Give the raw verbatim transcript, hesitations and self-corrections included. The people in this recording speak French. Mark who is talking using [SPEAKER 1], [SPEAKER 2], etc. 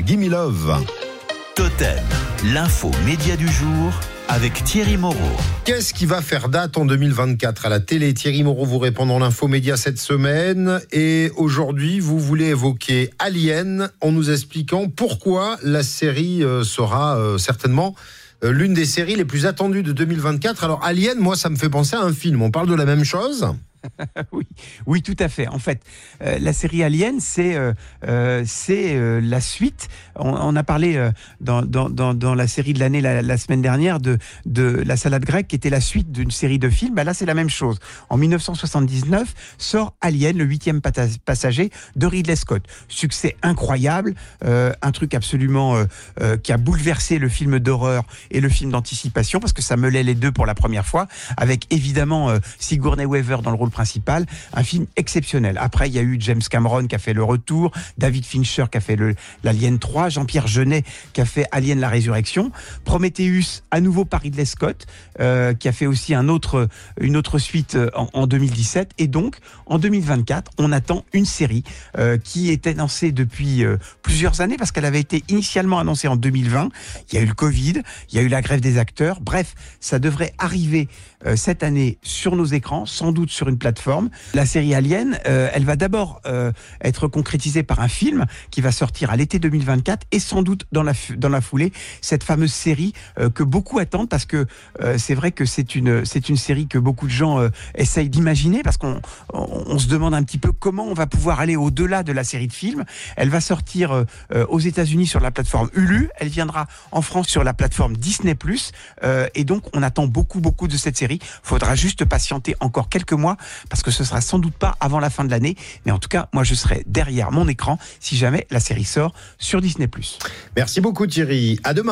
[SPEAKER 1] Gimme Love.
[SPEAKER 2] Totem, l'info média du jour avec Thierry Moreau.
[SPEAKER 1] Qu'est-ce qui va faire date en deux mille vingt-quatre à la télé? Thierry Moreau vous répond dans l'info média cette semaine. Et aujourd'hui, vous voulez évoquer Alien en nous expliquant pourquoi la série sera euh, certainement euh, l'une des séries les plus attendues de deux mille vingt-quatre. Alors Alien, moi, ça me fait penser à un film. On parle de la même chose ?
[SPEAKER 3] oui, oui, tout à fait. En fait, euh, la série Alien, c'est euh, euh, c'est euh, la suite. On, on a parlé euh, dans, dans, dans, dans la série de l'année la, la semaine dernière de, de La Salade Grecque, qui était la suite d'une série de films. Bah là, c'est la même chose. En dix-neuf cent soixante-dix-neuf sort Alien, le huitième passager de Ridley Scott. Succès incroyable, euh, un truc absolument euh, euh, qui a bouleversé le film d'horreur et le film d'anticipation, parce que ça mêlait les deux pour la première fois, avec évidemment euh, Sigourney Weaver dans le rôle principal, un film exceptionnel. Après, il y a eu James Cameron qui a fait Le Retour, David Fincher qui a fait le, l'Alien trois, Jean-Pierre Jeunet qui a fait Alien la Résurrection, Prometheus à nouveau par Ridley Scott euh, qui a fait aussi un autre, une autre suite en, en deux mille dix-sept, et donc en deux mille vingt-quatre on attend une série euh, qui était annoncée depuis euh, plusieurs années, parce qu'elle avait été initialement annoncée en deux mille vingt. Il y a eu le Covid, il y a eu la grève des acteurs, bref, ça devrait arriver euh, cette année sur nos écrans, sans doute sur une plateforme. La série Alien, euh, elle va d'abord euh, être concrétisée par un film qui va sortir à l'été deux mille vingt-quatre, et sans doute dans la, dans la foulée, cette fameuse série euh, que beaucoup attendent, parce que euh, c'est vrai que c'est une, c'est une série que beaucoup de gens euh, essayent d'imaginer, parce qu'on on, on se demande un petit peu comment on va pouvoir aller au-delà de la série de films. Elle va sortir euh, euh, aux États-Unis sur la plateforme Hulu, elle viendra en France sur la plateforme Disney plus, euh, et donc on attend beaucoup beaucoup de cette série. Faudra juste patienter encore quelques mois, parce que ce sera sans doute pas avant la fin de l'année, mais en tout cas, moi je serai derrière mon écran si jamais la série sort sur Disney plus.
[SPEAKER 1] Merci beaucoup Thierry, à demain.